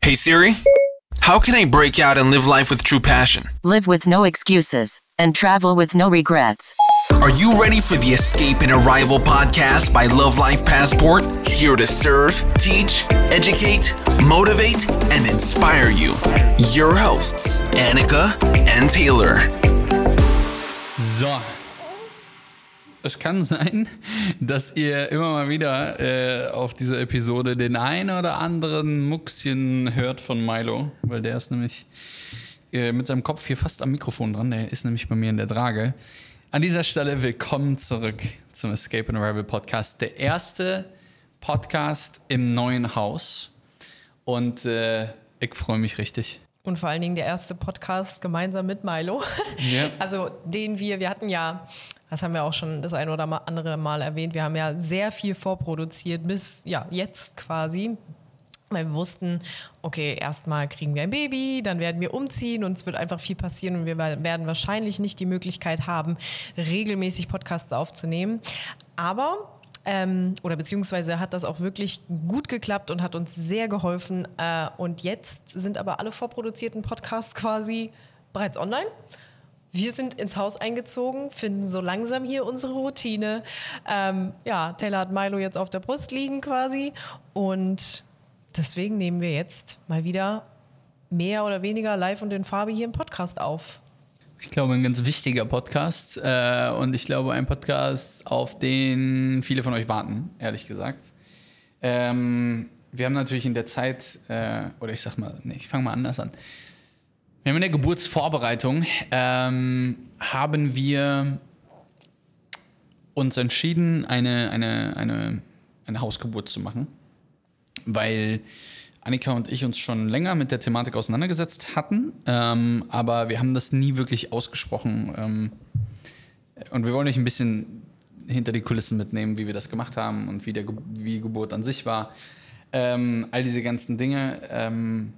Hey Siri, how can I break out and live life with true passion? Live with no excuses and travel with no regrets. Are you ready for the Escape and Arrival podcast by Love Life Passport? Here to serve, teach, educate, motivate, and inspire you. Your hosts, Annika and Taylor. So. Es kann sein, dass ihr immer mal wieder auf dieser Episode den einen oder anderen Muckschen hört von Milo, weil der ist nämlich mit seinem Kopf hier fast am Mikrofon dran. Der ist nämlich bei mir in der Trage. An dieser Stelle willkommen zurück zum Escape and Arrival Podcast. Der erste Podcast im neuen Haus. Und ich freue mich richtig. Und vor allen Dingen der erste Podcast gemeinsam mit Milo. Ja. Also wir hatten ja, das haben wir auch schon das ein oder andere Mal erwähnt, wir haben ja sehr viel vorproduziert bis jetzt quasi. Weil wir wussten, okay, erstmal kriegen wir ein Baby, dann werden wir umziehen und es wird einfach viel passieren und wir werden wahrscheinlich nicht die Möglichkeit haben, regelmäßig Podcasts aufzunehmen. Aber oder beziehungsweise hat das auch wirklich gut geklappt und hat uns sehr geholfen. Und jetzt sind aber alle vorproduzierten Podcasts quasi bereits online. Wir sind ins Haus eingezogen, finden so langsam hier unsere Routine. Taylor hat Milo jetzt auf der Brust liegen quasi. Und deswegen nehmen wir jetzt mal wieder mehr oder weniger live und in Farbe hier im Podcast auf. Ich glaube, ein ganz wichtiger Podcast und ich glaube, ein Podcast, auf den viele von euch warten, ehrlich gesagt. Wir haben natürlich in der Zeit, ich fange mal anders an. Wir haben in der Geburtsvorbereitung, haben wir uns entschieden, eine Hausgeburt zu machen, weil Annika und ich uns schon länger mit der Thematik auseinandergesetzt hatten, aber wir haben das nie wirklich ausgesprochen. Und wir wollen euch ein bisschen hinter die Kulissen mitnehmen, wie wir das gemacht haben und wie Geburt an sich war. All diese ganzen Dinge.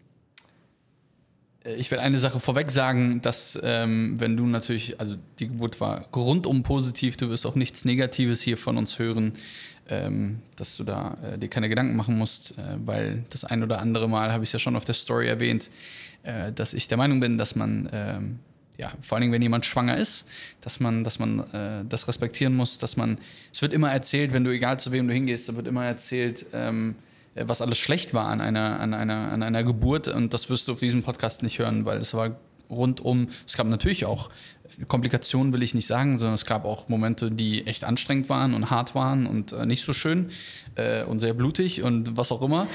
Ich will eine Sache vorweg sagen, dass wenn du natürlich, also die Geburt war rundum positiv, du wirst auch nichts Negatives hier von uns hören, dass du da dir keine Gedanken machen musst, weil das ein oder andere Mal, habe ich ja schon auf der Story erwähnt, dass ich der Meinung bin, dass man, vor allen Dingen, wenn jemand schwanger ist, dass man das respektieren muss, es wird immer erzählt, wenn du, egal zu wem du hingehst, da wird immer erzählt, was alles schlecht war an einer Geburt, und das wirst du auf diesem Podcast nicht hören, weil es war rundum, es gab natürlich auch Komplikationen, will ich nicht sagen, sondern es gab auch Momente, die echt anstrengend waren und hart waren und nicht so schön und sehr blutig und was auch immer,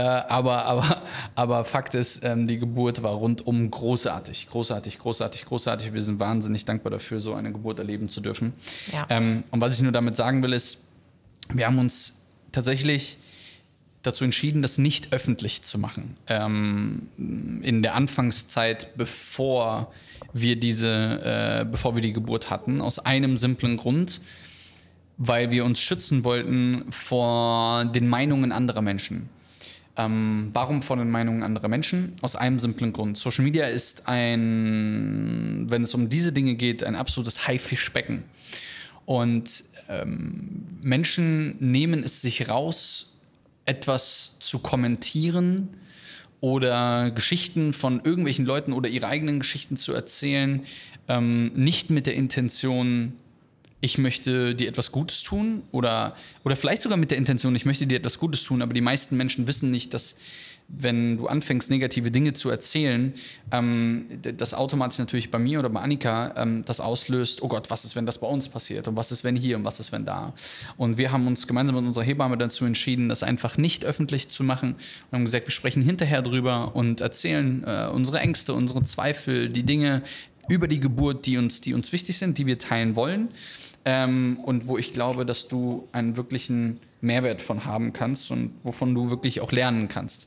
aber Fakt ist, die Geburt war rundum großartig. Wir sind wahnsinnig dankbar dafür, so eine Geburt erleben zu dürfen. Ja. Und was ich nur damit sagen will, ist, wir haben uns tatsächlich dazu entschieden, das nicht öffentlich zu machen. In der Anfangszeit, bevor wir die Geburt hatten, aus einem simplen Grund, weil wir uns schützen wollten vor den Meinungen anderer Menschen. Warum vor den Meinungen anderer Menschen? Aus einem simplen Grund. Social Media ist wenn es um diese Dinge geht, ein absolutes Haifischbecken. Und Menschen nehmen es sich raus, etwas zu kommentieren oder Geschichten von irgendwelchen Leuten oder ihre eigenen Geschichten zu erzählen, nicht mit der Intention, ich möchte dir etwas Gutes tun oder vielleicht sogar mit der Intention, ich möchte dir etwas Gutes tun, aber die meisten Menschen wissen nicht, dass, wenn du anfängst, negative Dinge zu erzählen, das automatisch natürlich bei mir oder bei Annika das auslöst, oh Gott, was ist, wenn das bei uns passiert und was ist, wenn hier und was ist, wenn da. Und wir haben uns gemeinsam mit unserer Hebamme dazu entschieden, das einfach nicht öffentlich zu machen und haben gesagt, wir sprechen hinterher drüber und erzählen unsere Ängste, unsere Zweifel, die Dinge über die Geburt, die uns wichtig sind, die wir teilen wollen. Und wo ich glaube, dass du einen wirklichen Mehrwert von haben kannst und wovon du wirklich auch lernen kannst.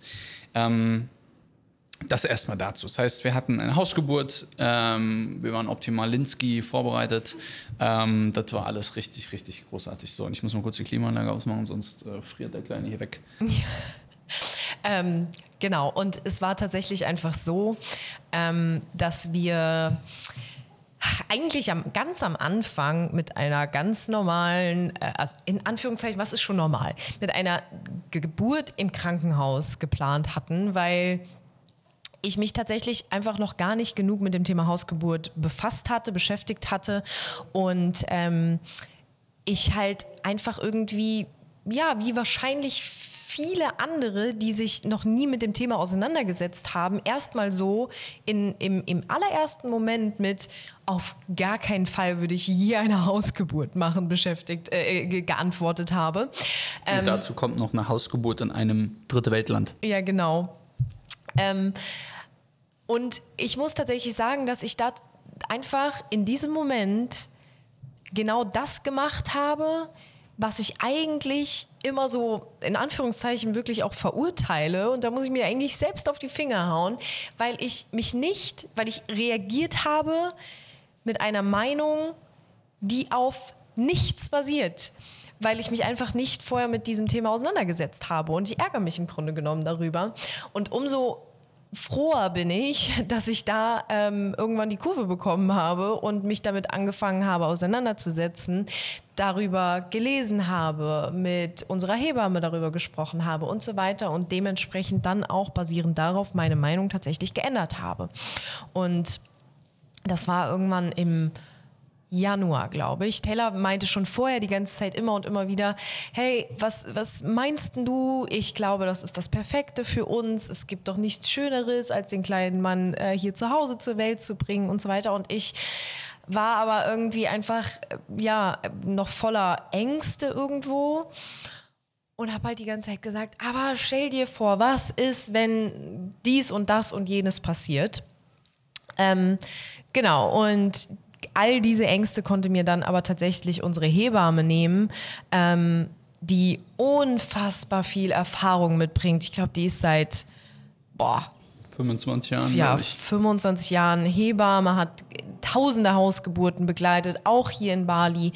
Das erstmal dazu. Das heißt, wir hatten eine Hausgeburt, wir waren optimal Linsky vorbereitet. Das war alles richtig, richtig großartig. So, und ich muss mal kurz die Klimaanlage ausmachen, sonst friert der Kleine hier weg. Genau, und es war tatsächlich einfach so, dass wir eigentlich ganz am Anfang mit einer ganz normalen, also in Anführungszeichen, was ist schon normal? Mit einer Geburt im Krankenhaus geplant hatten, weil ich mich tatsächlich einfach noch gar nicht genug mit dem Thema Hausgeburt beschäftigt hatte und ich halt einfach irgendwie, ja, wie wahrscheinlich viele andere, die sich noch nie mit dem Thema auseinandergesetzt haben, erstmal so im allerersten Moment mit auf gar keinen Fall würde ich je eine Hausgeburt machen, geantwortet habe. Und dazu kommt noch eine Hausgeburt in einem dritte Weltland. Ja, genau. Und ich muss tatsächlich sagen, dass ich da einfach in diesem Moment genau das gemacht habe, was ich eigentlich immer so in Anführungszeichen wirklich auch verurteile. Und da muss ich mir eigentlich selbst auf die Finger hauen, weil ich reagiert habe mit einer Meinung, die auf nichts basiert. Weil ich mich einfach nicht vorher mit diesem Thema auseinandergesetzt habe. Und ich ärgere mich im Grunde genommen darüber. Und umso froher bin ich, dass ich da irgendwann die Kurve bekommen habe und mich damit angefangen habe auseinanderzusetzen, darüber gelesen habe, mit unserer Hebamme darüber gesprochen habe und so weiter und dementsprechend dann auch basierend darauf meine Meinung tatsächlich geändert habe. Und das war irgendwann im Januar, glaube ich. Taylor meinte schon vorher die ganze Zeit immer und immer wieder, hey, was meinst denn du? Ich glaube, das ist das Perfekte für uns. Es gibt doch nichts Schöneres, als den kleinen Mann hier zu Hause zur Welt zu bringen und so weiter. Und ich war aber irgendwie einfach, noch voller Ängste irgendwo und habe halt die ganze Zeit gesagt, aber stell dir vor, was ist, wenn dies und das und jenes passiert? Genau, und all diese Ängste konnte mir dann aber tatsächlich unsere Hebamme nehmen, die unfassbar viel Erfahrung mitbringt. Ich glaube, die ist seit 25 Jahren. Ja, 25 Jahren Hebamme, hat tausende Hausgeburten begleitet, auch hier in Bali.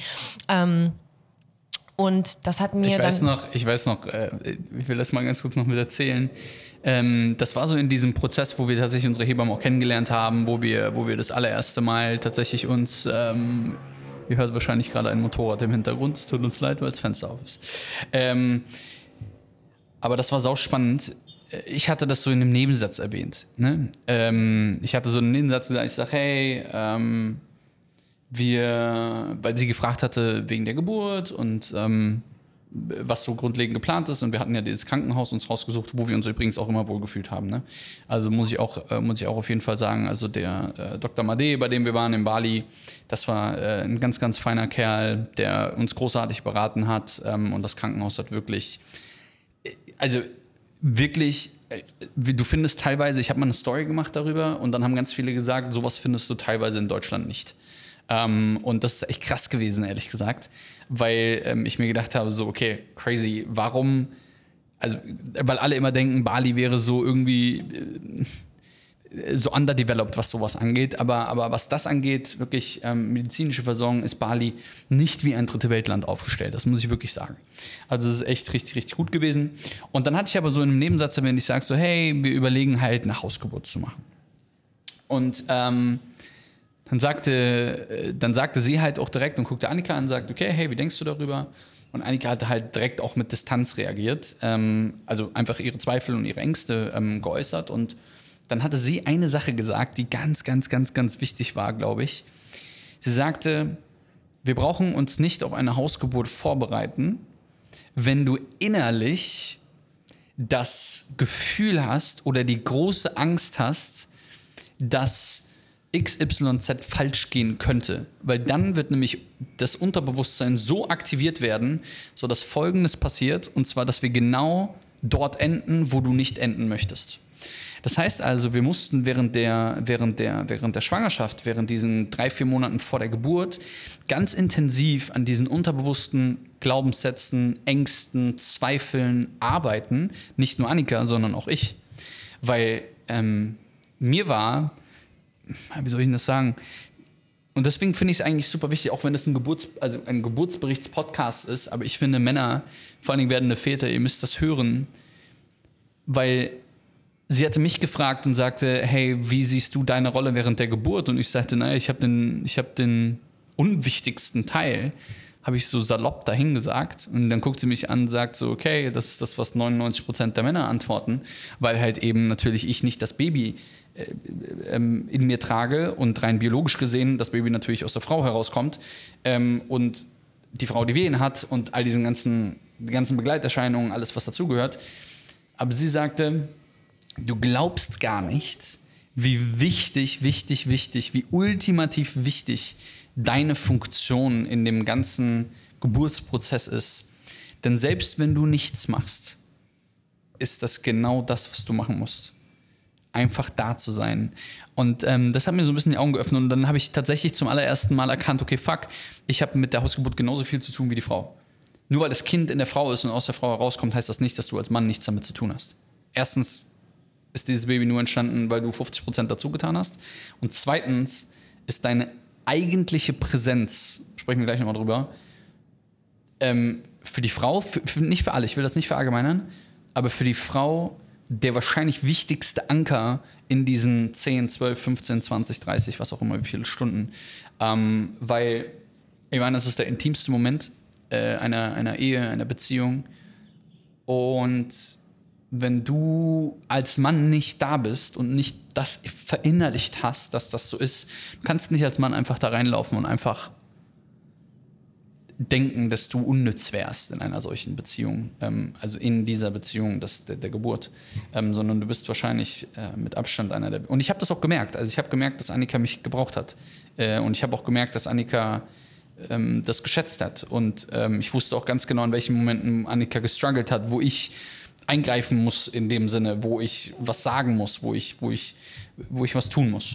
Und das hat mir ich will das mal ganz kurz noch mit erzählen. Das war so in diesem Prozess, wo wir tatsächlich unsere Hebamme auch kennengelernt haben, wo wir das allererste Mal tatsächlich uns, ihr hört wahrscheinlich gerade ein Motorrad im Hintergrund, es tut uns leid, weil das Fenster auf ist. Aber das war sauspannend. Ich hatte das so in einem Nebensatz erwähnt. Ne? Ich hatte so einen Nebensatz gesagt, ich sage, hey, weil sie gefragt hatte wegen der Geburt und was so grundlegend geplant ist. Und wir hatten ja dieses Krankenhaus uns rausgesucht, wo wir uns übrigens auch immer wohlgefühlt haben. Ne? Also muss ich auch auf jeden Fall sagen, also der Dr. Made, bei dem wir waren in Bali, das war ein ganz, ganz feiner Kerl, der uns großartig beraten hat. Und das Krankenhaus hat wirklich, du findest teilweise, ich habe mal eine Story gemacht darüber und dann haben ganz viele gesagt, sowas findest du teilweise in Deutschland nicht. Und das ist echt krass gewesen, ehrlich gesagt, weil ich mir gedacht habe, so okay, crazy, warum, weil alle immer denken, Bali wäre so irgendwie so underdeveloped, was sowas angeht, aber was das angeht, wirklich medizinische Versorgung, ist Bali nicht wie ein dritte Weltland aufgestellt, das muss ich wirklich sagen. Also es ist echt richtig, richtig gut gewesen. Und dann hatte ich aber so in einem Nebensatz, wenn ich sage so, hey, wir überlegen halt eine Hausgeburt zu machen. Und dann sagte sie halt auch direkt und guckte Annika an und sagte, okay, hey, wie denkst du darüber? Und Annika hatte halt direkt auch mit Distanz reagiert, also einfach ihre Zweifel und ihre Ängste geäußert. Und dann hatte sie eine Sache gesagt, die ganz, ganz, ganz, ganz wichtig war, glaube ich. Sie sagte, wir brauchen uns nicht auf eine Hausgeburt vorbereiten, wenn du innerlich das Gefühl hast oder die große Angst hast, dass XYZ falsch gehen könnte, weil dann wird nämlich das Unterbewusstsein so aktiviert werden, sodass Folgendes passiert, und zwar, dass wir genau dort enden, wo du nicht enden möchtest. Das heißt also, wir mussten während der Schwangerschaft, während diesen 3-4 Monaten vor der Geburt, ganz intensiv an diesen unterbewussten Glaubenssätzen, Ängsten, Zweifeln arbeiten. Nicht nur Annika, sondern auch ich. Weil mir war, wie soll ich denn das sagen? Und deswegen finde ich es eigentlich super wichtig, auch wenn das ein Geburtsberichtspodcast ist, aber ich finde Männer, vor allen Dingen werdende Väter, ihr müsst das hören, weil sie hatte mich gefragt und sagte, hey, wie siehst du deine Rolle während der Geburt? Und ich sagte, naja, ich hab den unwichtigsten Teil, habe ich so salopp dahin gesagt. Und dann guckt sie mich an und sagt so, okay, das ist das, was 99% der Männer antworten, weil halt eben natürlich ich nicht das Baby in mir trage und rein biologisch gesehen das Baby natürlich aus der Frau herauskommt und die Frau die Wehen hat und all die ganzen Begleiterscheinungen, alles was dazugehört. Aber sie sagte, du glaubst gar nicht, wie wichtig, wie ultimativ wichtig deine Funktion in dem ganzen Geburtsprozess ist. Denn selbst wenn du nichts machst, ist das genau das, was du machen musst. Einfach da zu sein. Und das hat mir so ein bisschen die Augen geöffnet und dann habe ich tatsächlich zum allerersten Mal erkannt, okay, fuck, ich habe mit der Hausgeburt genauso viel zu tun wie die Frau. Nur weil das Kind in der Frau ist und aus der Frau herauskommt, heißt das nicht, dass du als Mann nichts damit zu tun hast. Erstens ist dieses Baby nur entstanden, weil du 50% dazu getan hast. Und zweitens ist deine eigentliche Präsenz, sprechen wir gleich nochmal drüber, für die Frau, nicht für alle, ich will das nicht verallgemeinern, aber für die Frau der wahrscheinlich wichtigste Anker in diesen 10, 12, 15, 20, 30, was auch immer, wie viele Stunden. Weil, ich meine, das ist der intimste Moment einer Ehe, einer Beziehung. Und wenn du als Mann nicht da bist und nicht das verinnerlicht hast, dass das so ist, du kannst nicht als Mann einfach da reinlaufen und einfach denken, dass du unnütz wärst in einer solchen Beziehung, also in dieser Beziehung der Geburt, sondern du bist wahrscheinlich mit Abstand einer der... Und ich habe das auch gemerkt, also ich habe gemerkt, dass Annika mich gebraucht hat und ich habe auch gemerkt, dass Annika das geschätzt hat und ich wusste auch ganz genau, in welchen Momenten Annika gestruggelt hat, wo ich eingreifen muss in dem Sinne, wo ich was sagen muss, wo ich was tun muss.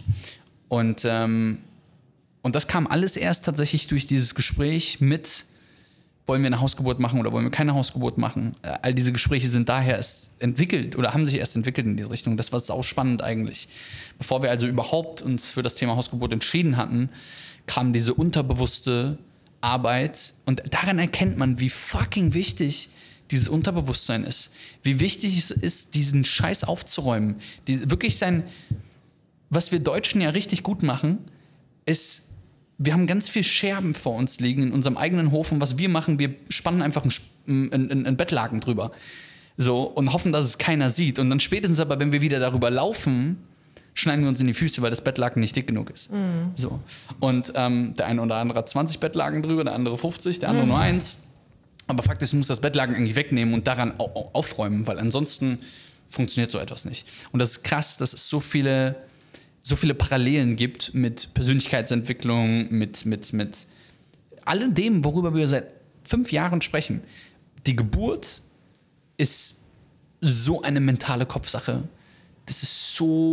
Und das kam alles erst tatsächlich durch dieses Gespräch mit, wollen wir eine Hausgeburt machen oder wollen wir keine Hausgeburt machen? All diese Gespräche sind daher erst entwickelt oder haben sich erst entwickelt in diese Richtung. Das war sau spannend eigentlich. Bevor wir also überhaupt uns für das Thema Hausgeburt entschieden hatten, kam diese unterbewusste Arbeit und daran erkennt man, wie fucking wichtig dieses Unterbewusstsein ist. Wie wichtig es ist, diesen Scheiß aufzuräumen. Wirklich was wir Deutschen ja richtig gut machen, ist, wir haben ganz viel Scherben vor uns liegen in unserem eigenen Hof und was wir machen, wir spannen einfach ein Bettlaken drüber so, und hoffen, dass es keiner sieht. Und dann spätestens aber, wenn wir wieder darüber laufen, schneiden wir uns in die Füße, weil das Bettlaken nicht dick genug ist. Mhm. So. Und der eine oder andere hat 20 Bettlaken drüber, der andere 50, der andere nur 1. Aber faktisch muss das Bettlaken irgendwie wegnehmen und daran aufräumen, weil ansonsten funktioniert so etwas nicht. Und das ist krass, dass es so viele Parallelen gibt mit Persönlichkeitsentwicklung, mit allem dem, worüber wir seit 5 Jahren sprechen. Die Geburt ist so eine mentale Kopfsache. Das ist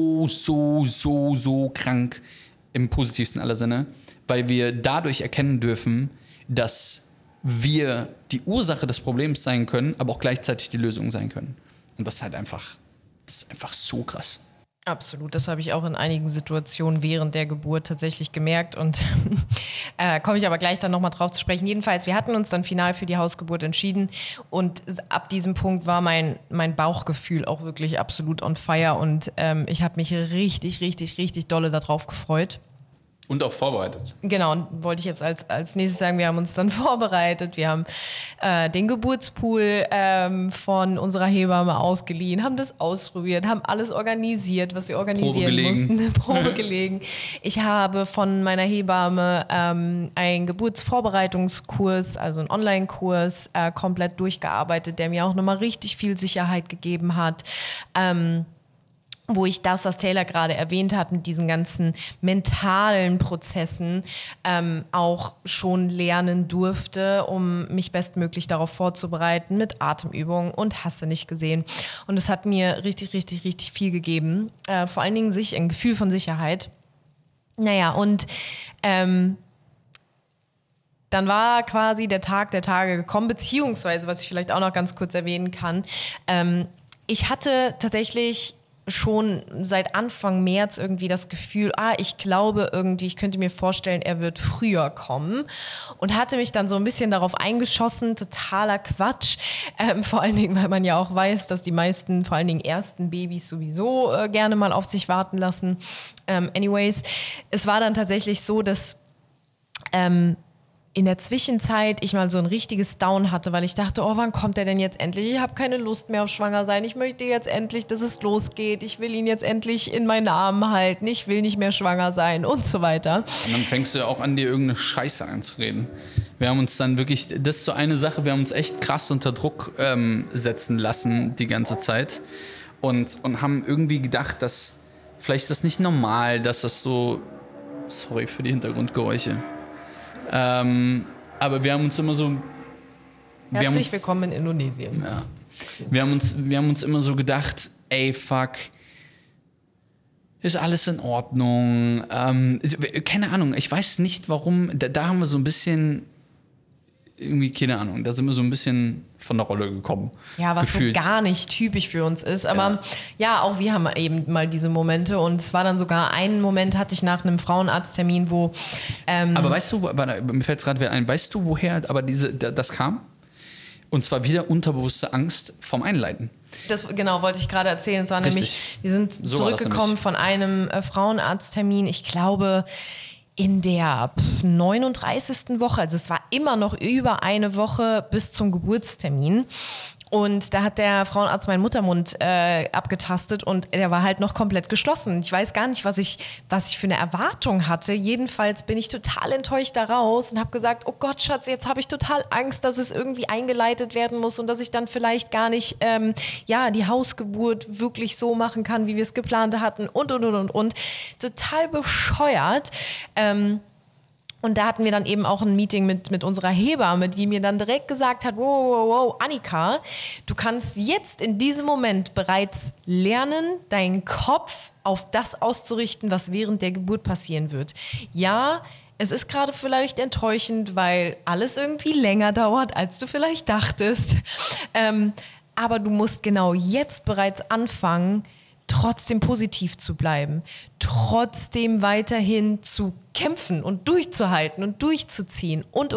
so krank im positivsten aller Sinne, weil wir dadurch erkennen dürfen, dass wir die Ursache des Problems sein können, aber auch gleichzeitig die Lösung sein können. Und das ist einfach so krass. Absolut, das habe ich auch in einigen Situationen während der Geburt tatsächlich gemerkt und komme ich aber gleich dann nochmal drauf zu sprechen. Jedenfalls, wir hatten uns dann final für die Hausgeburt entschieden und ab diesem Punkt war mein Bauchgefühl auch wirklich absolut on fire und ich habe mich richtig dolle darauf gefreut. Und auch vorbereitet. Genau, und wollte ich jetzt als nächstes sagen, wir haben uns dann vorbereitet. Wir haben den Geburtspool von unserer Hebamme ausgeliehen, haben das ausprobiert, haben alles organisiert, was wir organisieren mussten. Probe gelegen. Ich habe von meiner Hebamme einen Geburtsvorbereitungskurs, also einen Online-Kurs, komplett durchgearbeitet, der mir auch nochmal richtig viel Sicherheit gegeben hat. Wo ich das, was Taylor gerade erwähnt hat, mit diesen ganzen mentalen Prozessen auch schon lernen durfte, um mich bestmöglich darauf vorzubereiten, mit Atemübungen und hast du nicht gesehen. Und es hat mir richtig viel gegeben. Vor allen Dingen ein Gefühl von Sicherheit. Naja, und dann war quasi der Tag der Tage gekommen, beziehungsweise, was ich vielleicht auch noch ganz kurz erwähnen kann, ich hatte tatsächlich schon seit Anfang März irgendwie das Gefühl, ich glaube irgendwie, ich könnte mir vorstellen, er wird früher kommen und hatte mich dann so ein bisschen darauf eingeschossen, totaler Quatsch, vor allen Dingen, weil man ja auch weiß, dass die meisten, vor allen Dingen ersten Babys sowieso gerne mal auf sich warten lassen. Anyways, es war dann tatsächlich so, dass in der Zwischenzeit ich mal so ein richtiges Down hatte, weil ich dachte, oh, wann kommt der denn jetzt endlich? Ich habe keine Lust mehr auf schwanger sein. Ich möchte jetzt endlich, dass es losgeht. Ich will ihn jetzt endlich in meinen Armen halten. Ich will nicht mehr schwanger sein und so weiter. Und dann fängst du ja auch an, dir irgendeine Scheiße einzureden. Wir haben uns dann wirklich, das ist so eine Sache, wir haben uns echt krass unter Druck setzen lassen die ganze Zeit und haben irgendwie gedacht, dass vielleicht ist das nicht normal, dass das so, sorry für die Hintergrundgeräusche, aber wir haben uns immer so... Herzlich willkommen in Indonesien. Ja, wir haben uns immer so gedacht, ey, fuck, ist alles in Ordnung? Keine Ahnung, ich weiß nicht warum, da haben wir so ein bisschen... irgendwie, keine Ahnung, da sind wir so ein bisschen von der Rolle gekommen. Ja, was gefühlt. so gar nicht typisch für uns ist. Aber ja, auch wir haben eben mal diese Momente. Und es war dann sogar einen Moment, hatte ich nach einem Frauenarzttermin, wo... aber weißt du, mir fällt es gerade wieder ein, weißt du, woher aber das kam? Und zwar wieder unterbewusste Angst vom Einleiten. Das genau wollte ich gerade erzählen. Es war nämlich, wir sind so zurückgekommen von einem Frauenarzttermin, ich glaube... in der 39. Woche, also es war immer noch über eine Woche bis zum Geburtstermin. Und da hat der Frauenarzt meinen Muttermund abgetastet und der war halt noch komplett geschlossen. Ich weiß gar nicht, was ich für eine Erwartung hatte. Jedenfalls bin ich total enttäuscht da raus und habe gesagt, oh Gott, Schatz, jetzt habe ich total Angst, dass es irgendwie eingeleitet werden muss und dass ich dann vielleicht gar nicht die Hausgeburt wirklich so machen kann, wie wir es geplant hatten und. Total bescheuert. Und da hatten wir dann eben auch ein Meeting mit unserer Hebamme, die mir dann direkt gesagt hat, wow, Annika, du kannst jetzt in diesem Moment bereits lernen, deinen Kopf auf das auszurichten, was während der Geburt passieren wird. Ja, es ist gerade vielleicht enttäuschend, weil alles irgendwie länger dauert, als du vielleicht dachtest. Aber du musst genau jetzt bereits anfangen, trotzdem positiv zu bleiben, trotzdem weiterhin zu kämpfen und durchzuhalten und durchzuziehen und.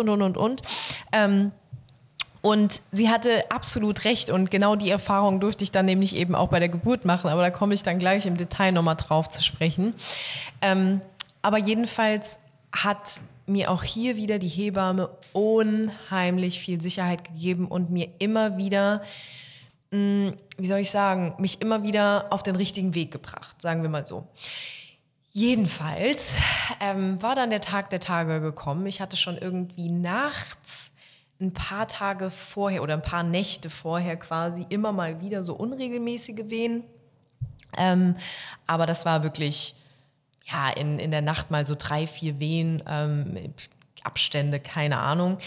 Und sie hatte absolut recht und genau die Erfahrung durfte ich dann nämlich eben auch bei der Geburt machen, aber da komme ich dann gleich im Detail nochmal drauf zu sprechen. Aber jedenfalls hat mir auch hier wieder die Hebamme unheimlich viel Sicherheit gegeben und mir immer wieder... wie soll ich sagen, mich immer wieder auf den richtigen Weg gebracht, sagen wir mal so. Jedenfalls war dann der Tag der Tage gekommen. Ich hatte schon irgendwie nachts ein paar Tage vorher oder ein paar Nächte vorher quasi immer mal wieder so unregelmäßige Wehen. Aber das war wirklich in der Nacht mal so 3-4 Wehen, Abstände, keine Ahnung.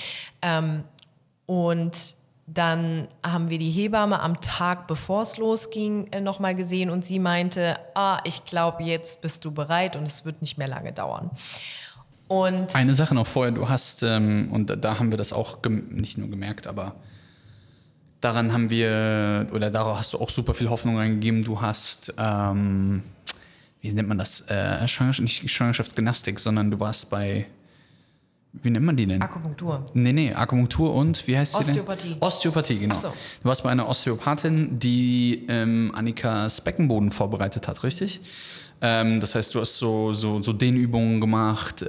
Und dann haben wir die Hebamme am Tag, bevor es losging, nochmal gesehen und sie meinte, ich glaube, jetzt bist du bereit und es wird nicht mehr lange dauern. Und eine Sache noch vorher, du hast, und da haben wir das auch nicht nur gemerkt, aber darauf hast du auch super viel Hoffnung reingegeben. Du hast, wie nennt man das, nicht Schwangerschaftsgymnastik, sondern du warst bei... Wie nennt man die denn? Akupunktur. Nee, Akupunktur und, wie heißt sie denn? Osteopathie. Osteopathie, genau. Ach so. Du warst bei einer Osteopathin, die Annikas Beckenboden vorbereitet hat, richtig? Das heißt, du hast so Dehnübungen gemacht.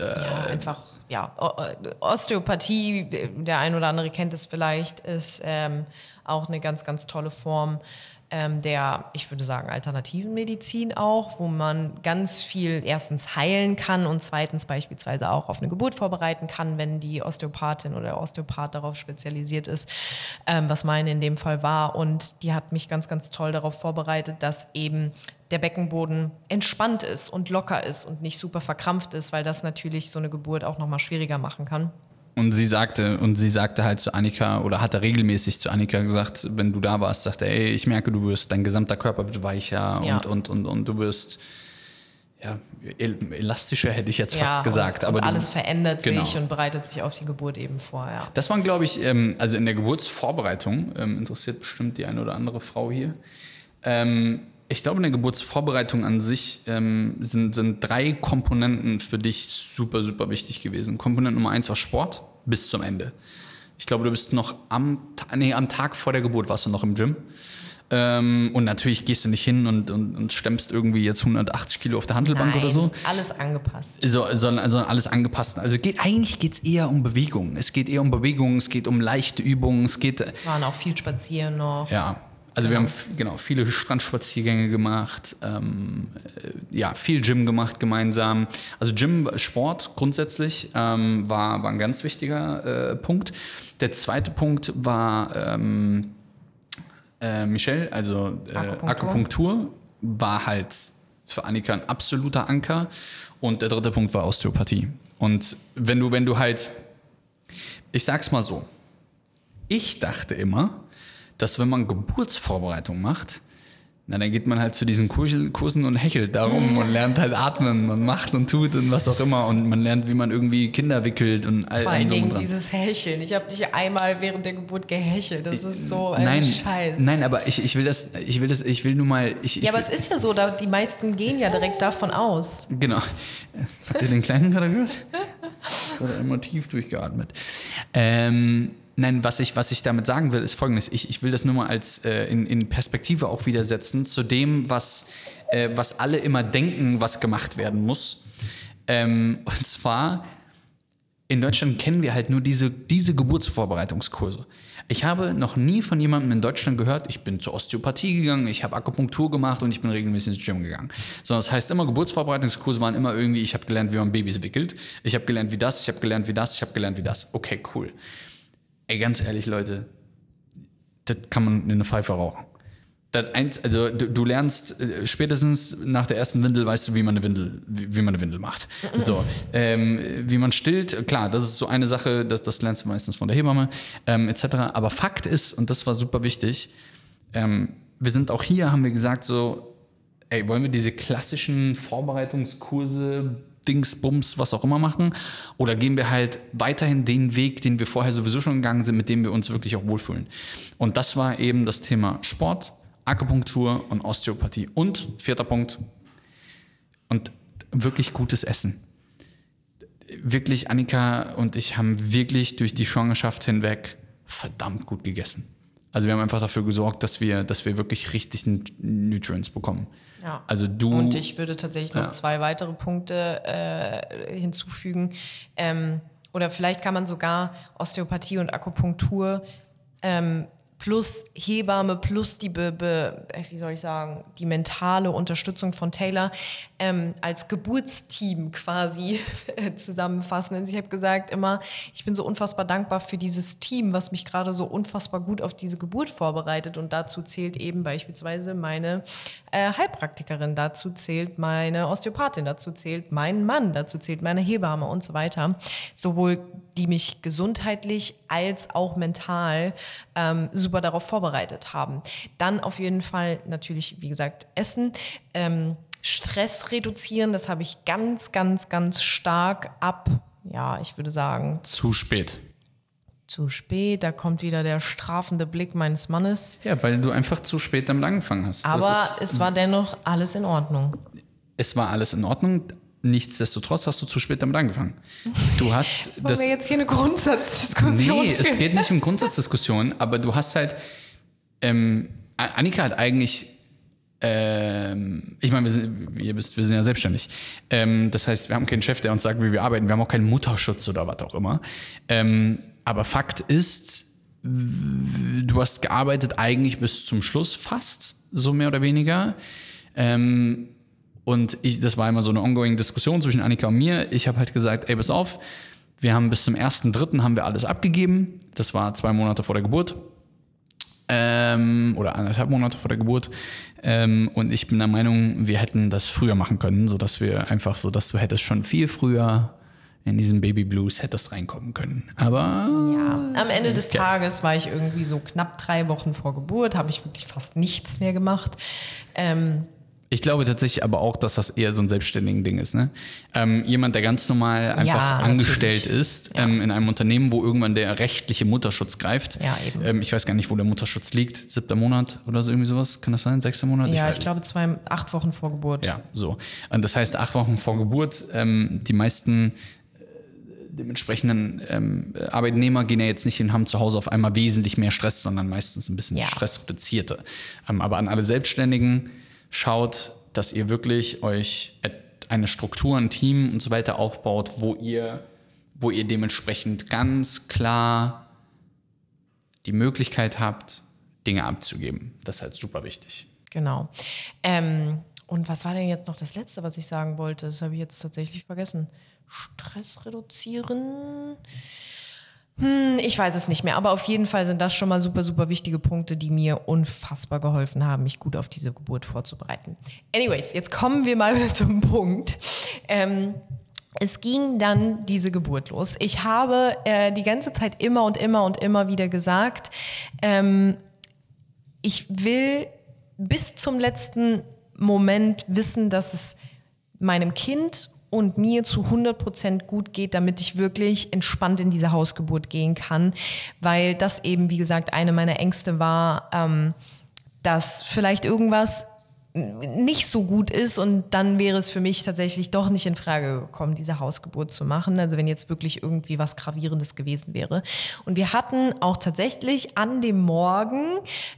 Osteopathie, der ein oder andere kennt es vielleicht, ist auch eine ganz, ganz tolle Form der, ich würde sagen, alternativen Medizin auch, wo man ganz viel erstens heilen kann und zweitens beispielsweise auch auf eine Geburt vorbereiten kann, wenn die Osteopathin oder der Osteopath darauf spezialisiert ist, was meine in dem Fall war. Und die hat mich ganz, ganz toll darauf vorbereitet, dass eben der Beckenboden entspannt ist und locker ist und nicht super verkrampft ist, weil das natürlich so eine Geburt auch nochmal schwieriger machen kann. Und sie sagte halt zu Annika, oder hat er regelmäßig zu Annika gesagt, wenn du da warst, sagte er, ich merke, dein gesamter Körper wird weicher und du wirst elastischer, hätte ich jetzt fast gesagt. Und alles verändert sich und bereitet sich auf die Geburt eben vor. Ja. Das waren, glaube ich, also in der Geburtsvorbereitung, interessiert bestimmt die eine oder andere Frau hier, ich glaube, in der Geburtsvorbereitung an sich sind 3 Komponenten für dich super, super wichtig gewesen. Komponente Nummer 1 war Sport bis zum Ende. Ich glaube, du bist noch am Tag vor der Geburt warst du noch im Gym. Und natürlich gehst du nicht hin und stemmst irgendwie jetzt 180 Kilo auf der Hantelbank oder so. Alles angepasst. Also alles angepasst. Also eigentlich geht es eher um Bewegung. Es geht eher um Bewegung, es geht um leichte Übungen, Waren auch viel spazieren noch. Ja, also wir haben viele Strandspaziergänge gemacht, viel Gym gemacht gemeinsam. Also Gym, Sport grundsätzlich war ein ganz wichtiger Punkt. Der zweite Punkt war Michelle, also Akupunktur war halt für Annika ein absoluter Anker. Und der dritte Punkt war Osteopathie. Und wenn du halt, ich sag's mal so, ich dachte immer, dass wenn man Geburtsvorbereitung macht, dann geht man halt zu diesen Kursen und hechelt darum und lernt halt atmen und macht und tut und was auch immer. Und man lernt, wie man irgendwie Kinder wickelt und all Vor allen Dingen dieses Hecheln. Ich habe dich einmal während der Geburt gehechelt. Das ist so ein Scheiß. Nein, aber ich will nur mal... aber es ist ja so, die meisten gehen ja direkt davon aus. Genau. Habt ihr den Kleinen gerade gehört? Oder immer tief durchgeatmet. Nein, was ich damit sagen will, ist Folgendes. Ich will das nur mal als in Perspektive auch wieder setzen zu dem, was alle immer denken, was gemacht werden muss. Und zwar, in Deutschland kennen wir halt nur diese Geburtsvorbereitungskurse. Ich habe noch nie von jemandem in Deutschland gehört, ich bin zur Osteopathie gegangen, ich habe Akupunktur gemacht und ich bin regelmäßig ins Gym gegangen. Sondern das heißt immer, Geburtsvorbereitungskurse waren immer irgendwie, ich habe gelernt, wie man Babys wickelt, ich habe gelernt, wie das, ich habe gelernt, wie das, ich habe gelernt, wie das. Okay, cool. Ey, ganz ehrlich, Leute, das kann man in eine Pfeife rauchen. Du lernst spätestens nach der ersten Windel, weißt du, wie man eine Windel macht. So, wie man stillt, klar, das ist so eine Sache, das lernst du meistens von der Hebamme, etc. Aber Fakt ist, und das war super wichtig, wir sind auch hier, haben wir gesagt so, ey, wollen wir diese klassischen Vorbereitungskurse, Dingsbums, was auch immer machen? Oder gehen wir halt weiterhin den Weg, den wir vorher sowieso schon gegangen sind, mit dem wir uns wirklich auch wohlfühlen? Und das war eben das Thema Sport, Akupunktur und Osteopathie. Und 4. Punkt, und wirklich gutes Essen. Wirklich, Annika und ich haben wirklich durch die Schwangerschaft hinweg verdammt gut gegessen. Also wir haben einfach dafür gesorgt, dass wir wirklich richtig Nutrients bekommen. Ja. Also und ich würde tatsächlich noch 2 weitere Punkte hinzufügen. Oder vielleicht kann man sogar Osteopathie und Akupunktur plus Hebamme, plus die die mentale Unterstützung von Taylor als Geburtsteam quasi zusammenfassen. Und ich habe gesagt immer, ich bin so unfassbar dankbar für dieses Team, was mich gerade so unfassbar gut auf diese Geburt vorbereitet. Und dazu zählt eben beispielsweise meine Heilpraktikerin, dazu zählt meine Osteopathin, dazu zählt mein Mann, dazu zählt meine Hebamme und so weiter. Sowohl die mich gesundheitlich als auch mental super darauf vorbereitet haben. Dann auf jeden Fall natürlich, wie gesagt, Essen, Stress reduzieren, das habe ich ganz, ganz, ganz stark ich würde sagen... Zu spät, da kommt wieder der strafende Blick meines Mannes. Ja, weil du einfach zu spät damit angefangen hast. Aber es war dennoch alles in Ordnung. Es war alles in Ordnung. Nichtsdestotrotz hast du zu spät damit angefangen. Du hast Wollen wir jetzt hier eine Grundsatzdiskussion führen? Es geht nicht um Grundsatzdiskussion, aber du hast halt, Annika hat eigentlich, ich meine, wir sind ja selbstständig. Das heißt, wir haben keinen Chef, der uns sagt, wie wir arbeiten. Wir haben auch keinen Mutterschutz oder was auch immer. Aber Fakt ist, du hast gearbeitet eigentlich bis zum Schluss fast, so mehr oder weniger. Und das war immer so eine ongoing Diskussion zwischen Annika und mir. Ich habe halt gesagt, ey, pass auf, wir haben bis zum 1.3. haben wir alles abgegeben. Das war 2 Monate vor der Geburt. Oder 1,5 Monate vor der Geburt. Und ich bin der Meinung, wir hätten das früher machen können, sodass du hättest schon viel früher in diesen Baby Blues hättest reinkommen können. Aber ja, am Ende des Tages war ich irgendwie so knapp 3 Wochen vor Geburt, habe ich wirklich fast nichts mehr gemacht. Ich glaube tatsächlich aber auch, dass das eher so ein selbstständiges Ding ist. Ne? Jemand, der ganz normal einfach angestellt ist in einem Unternehmen, wo irgendwann der rechtliche Mutterschutz greift. Ja, eben. Ich weiß gar nicht, wo der Mutterschutz liegt. 7. Monat oder so irgendwie sowas. Kann das sein? 6. Monat? Ja, ich glaube 8 Wochen vor Geburt. Ja, so. Und das heißt 8 Wochen vor Geburt. Die meisten dementsprechenden Arbeitnehmer gehen ja jetzt nicht hin, haben zu Hause auf einmal wesentlich mehr Stress, sondern meistens ein bisschen stressreduzierter. Aber an alle Selbstständigen, schaut, dass ihr wirklich euch eine Struktur, ein Team und so weiter aufbaut, wo ihr dementsprechend ganz klar die Möglichkeit habt, Dinge abzugeben. Das ist halt super wichtig. Genau. Und was war denn jetzt noch das Letzte, was ich sagen wollte? Das habe ich jetzt tatsächlich vergessen. Stress reduzieren? Ich weiß es nicht mehr, aber auf jeden Fall sind das schon mal super, super wichtige Punkte, die mir unfassbar geholfen haben, mich gut auf diese Geburt vorzubereiten. Anyways, jetzt kommen wir mal zum Punkt. Es ging dann diese Geburt los. Ich habe die ganze Zeit immer wieder gesagt, ich will bis zum letzten Moment wissen, dass es meinem Kind und mir zu 100% gut geht, damit ich wirklich entspannt in diese Hausgeburt gehen kann, weil das eben, wie gesagt, eine meiner Ängste war, dass vielleicht irgendwas nicht so gut ist und dann wäre es für mich tatsächlich doch nicht in Frage gekommen, diese Hausgeburt zu machen, also wenn jetzt wirklich irgendwie was Gravierendes gewesen wäre. Und wir hatten auch tatsächlich an dem Morgen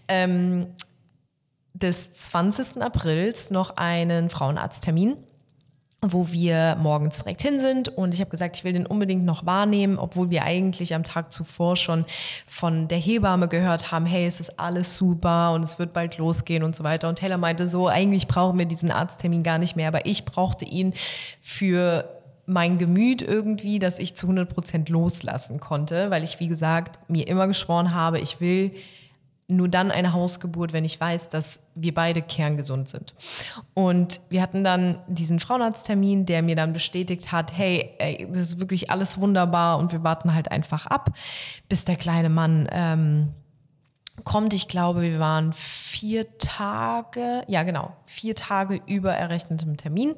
des 20. Aprils noch einen Frauenarzttermin, wo wir morgens direkt hin sind und ich habe gesagt, ich will den unbedingt noch wahrnehmen, obwohl wir eigentlich am Tag zuvor schon von der Hebamme gehört haben, hey, es ist alles super und es wird bald losgehen und so weiter. Und Taylor meinte so, eigentlich brauchen wir diesen Arzttermin gar nicht mehr, aber ich brauchte ihn für mein Gemüt irgendwie, dass ich zu 100% loslassen konnte, weil ich, wie gesagt, mir immer geschworen habe, ich will nur dann eine Hausgeburt, wenn ich weiß, dass wir beide kerngesund sind. Und wir hatten dann diesen Frauenarzttermin, der mir dann bestätigt hat, hey, das ist wirklich alles wunderbar und wir warten halt einfach ab, bis der kleine Mann kommt. Ich glaube, wir waren 4 Tage über errechnetem Termin.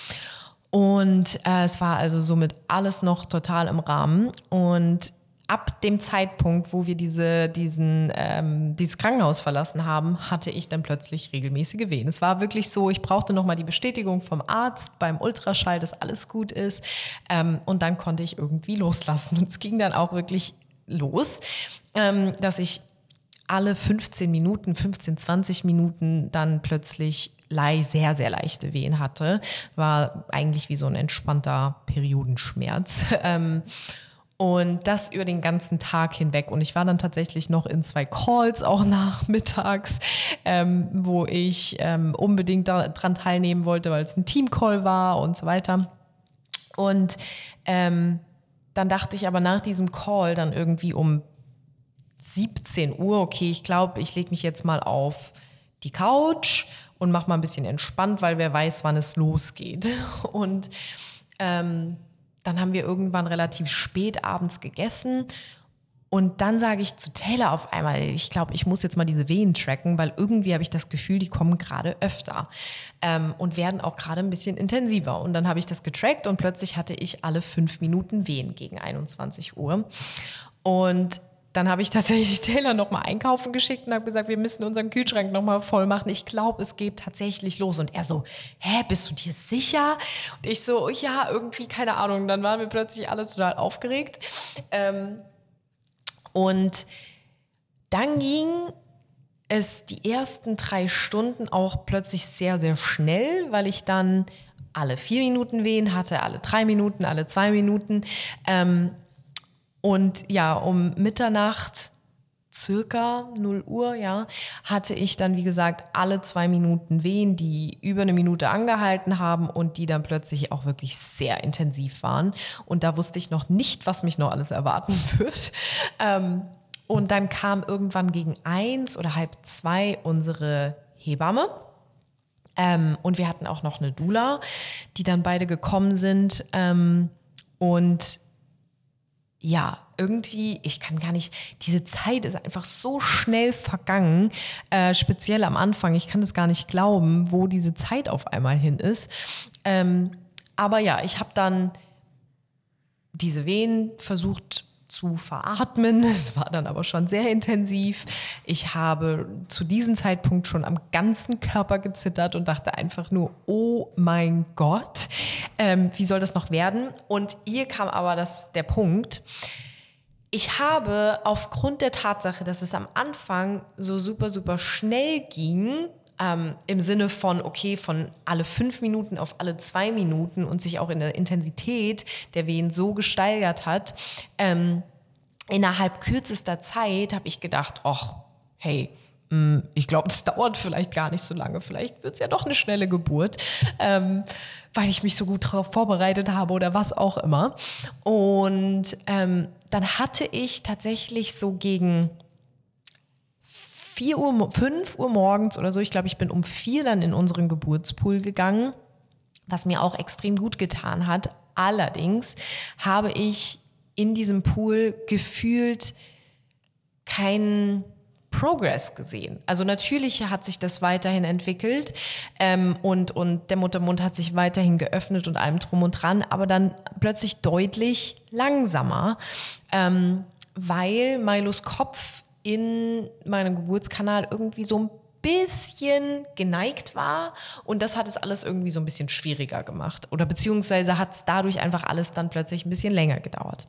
Und es war also somit alles noch total im Rahmen. Und ab dem Zeitpunkt, wo wir dieses Krankenhaus verlassen haben, hatte ich dann plötzlich regelmäßige Wehen. Es war wirklich so, ich brauchte nochmal die Bestätigung vom Arzt beim Ultraschall, dass alles gut ist. Und dann konnte ich irgendwie loslassen. Und es ging dann auch wirklich los, dass ich alle 15, 20 Minuten dann plötzlich sehr, sehr leichte Wehen hatte. War eigentlich wie so ein entspannter Periodenschmerz. Und das über den ganzen Tag hinweg. Und ich war dann tatsächlich noch in 2 Calls, auch nachmittags, wo ich unbedingt daran teilnehmen wollte, weil es ein Teamcall war und so weiter. Und dann dachte ich aber nach diesem Call dann irgendwie um 17 Uhr, okay, ich glaube, ich lege mich jetzt mal auf die Couch und mache mal ein bisschen entspannt, weil wer weiß, wann es losgeht. Und dann haben wir irgendwann relativ spät abends gegessen und dann sage ich zu Taylor auf einmal, ich glaube, ich muss jetzt mal diese Wehen tracken, weil irgendwie habe ich das Gefühl, die kommen gerade öfter und werden auch gerade ein bisschen intensiver. Und dann habe ich das getrackt und plötzlich hatte ich alle 5 Minuten Wehen gegen 21 Uhr. Und dann habe ich tatsächlich Taylor nochmal einkaufen geschickt und habe gesagt, wir müssen unseren Kühlschrank nochmal voll machen. Ich glaube, es geht tatsächlich los. Und er so, bist du dir sicher? Und ich so, ja, irgendwie, keine Ahnung. Und dann waren wir plötzlich alle total aufgeregt. Und dann ging es die ersten 3 Stunden auch plötzlich sehr, sehr schnell, weil ich dann alle 4 Minuten Wehen hatte, alle 3 Minuten, alle 2 Minuten. Und ja, um Mitternacht, circa 0 Uhr, hatte ich dann, wie gesagt, alle 2 Minuten Wehen, die über 1 Minute angehalten haben und die dann plötzlich auch wirklich sehr intensiv waren. Und da wusste ich noch nicht, was mich noch alles erwarten wird. Und dann kam irgendwann gegen 1 oder halb 2 unsere Hebamme. Und wir hatten auch noch eine Doula, die dann beide gekommen sind. Und ja, irgendwie, ich kann gar nicht, diese Zeit ist einfach so schnell vergangen, speziell am Anfang, ich kann das gar nicht glauben, wo diese Zeit auf einmal hin ist. Aber ja, ich habe dann diese Wehen versucht zu veratmen. Es war dann aber schon sehr intensiv. Ich habe zu diesem Zeitpunkt schon am ganzen Körper gezittert und dachte einfach nur, oh mein Gott, wie soll das noch werden? Und hier kam aber der Punkt. Ich habe aufgrund der Tatsache, dass es am Anfang so super, super schnell ging, im Sinne von, okay, von alle 5 Minuten auf alle 2 Minuten und sich auch in der Intensität der Wehen so gesteigert hat, innerhalb kürzester Zeit habe ich gedacht, ach, hey, ich glaube, das dauert vielleicht gar nicht so lange, vielleicht wird es ja doch eine schnelle Geburt, weil ich mich so gut darauf vorbereitet habe oder was auch immer. Und dann hatte ich tatsächlich so gegen 5 Uhr morgens oder so, ich glaube, ich bin um 4 dann in unseren Geburtspool gegangen, was mir auch extrem gut getan hat. Allerdings habe ich in diesem Pool gefühlt keinen Progress gesehen. Also natürlich hat sich das weiterhin entwickelt und der Muttermund hat sich weiterhin geöffnet und allem drum und dran, aber dann plötzlich deutlich langsamer, weil Milos Kopf in meinem Geburtskanal irgendwie so ein bisschen geneigt war und das hat es alles irgendwie so ein bisschen schwieriger gemacht oder beziehungsweise hat es dadurch einfach alles dann plötzlich ein bisschen länger gedauert.